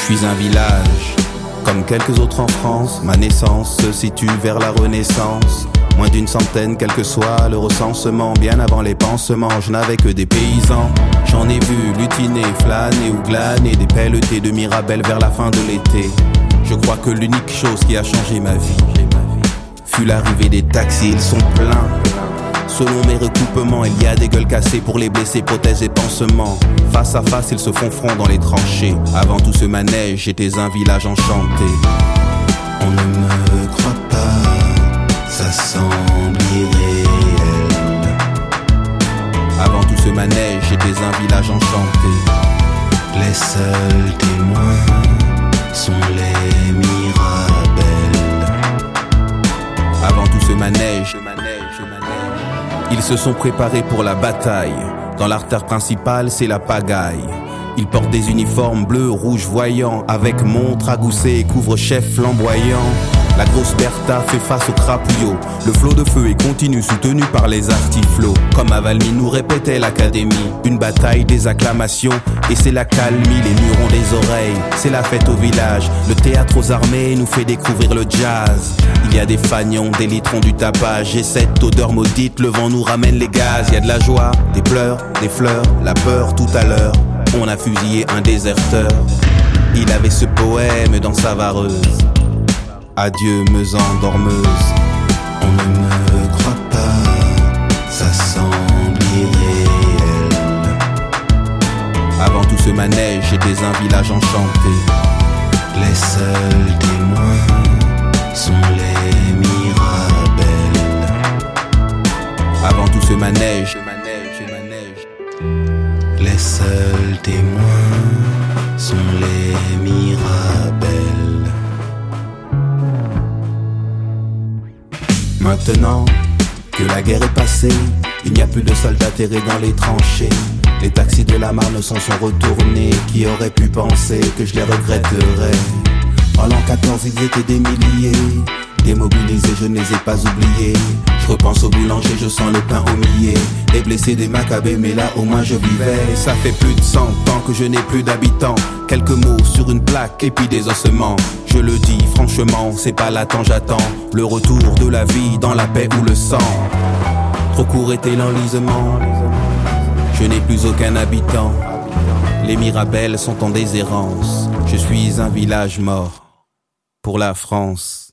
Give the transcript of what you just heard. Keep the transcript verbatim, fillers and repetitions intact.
Je suis un village, comme quelques autres en France. Ma naissance se situe vers la Renaissance. Moins d'une centaine, quel que soit le recensement. Bien avant les pansements, je n'avais que des paysans. J'en ai vu lutiner, flâner ou glaner des pelletés de Mirabelle vers la fin de l'été. Je crois que l'unique chose qui a changé ma vie fut l'arrivée des taxis, ils sont pleins. Selon mes recoupements, il y a des gueules cassées pour les blessés, prothèses et pansements. Face à face, ils se font front dans les tranchées. Avant tout ce manège, j'étais un village enchanté. On ne me croit pas, ça semble irréel. Avant tout ce manège, j'étais un village enchanté. Les seuls témoins sont les Mirabelles. Avant tout ce manège, ils se sont préparés pour la bataille. Dans l'artère principale, c'est la pagaille. Ils portent des uniformes bleus, rouges voyants, avec montre agoussée et couvre-chef flamboyant. La grosse Bertha fait face au crapouillot. Le flot de feu est continu, soutenu par les artiflots. Comme à Valmy nous répétait l'académie, une bataille des acclamations. Et c'est la calmie, les murs ont des oreilles. C'est la fête au village, le théâtre aux armées nous fait découvrir le jazz. Il y a des fagnons, des litrons, du tapage. Et cette odeur maudite, le vent nous ramène les gaz. Il y a de la joie, des pleurs, des fleurs, la peur tout à l'heure. On a fusillé un déserteur. Il avait ce poème dans sa vareuse. Adieu, meuse endormeuse. On ne me croit pas, ça semble irréel. Avant tout ce manège, j'étais un village enchanté. Les seuls témoins sont les Mirabelles. Avant tout ce manège, les seuls témoins sont les Mirabelles. Maintenant que la guerre est passée, il n'y a plus de soldats terrés dans les tranchées. Les taxis de la Marne s'en sont retournés. Qui aurait pu penser que je les regretterais? En l'an quatorze, ils étaient des milliers. Démobilisés, je ne les ai pas oubliés. Je repense au boulanger, je sens le pain au millet. Des blessés, des macabées, mais là au moins je vivais. Ça fait plus de cent ans que je n'ai plus d'habitants. Quelques mots sur une plaque et puis des ossements. Je le dis franchement, c'est pas latent, j'attends le retour de la vie dans la paix ou le sang. Trop court était l'enlisement, je n'ai plus aucun habitant. Les Mirabelles sont en déshérence. Je suis un village mort pour la France.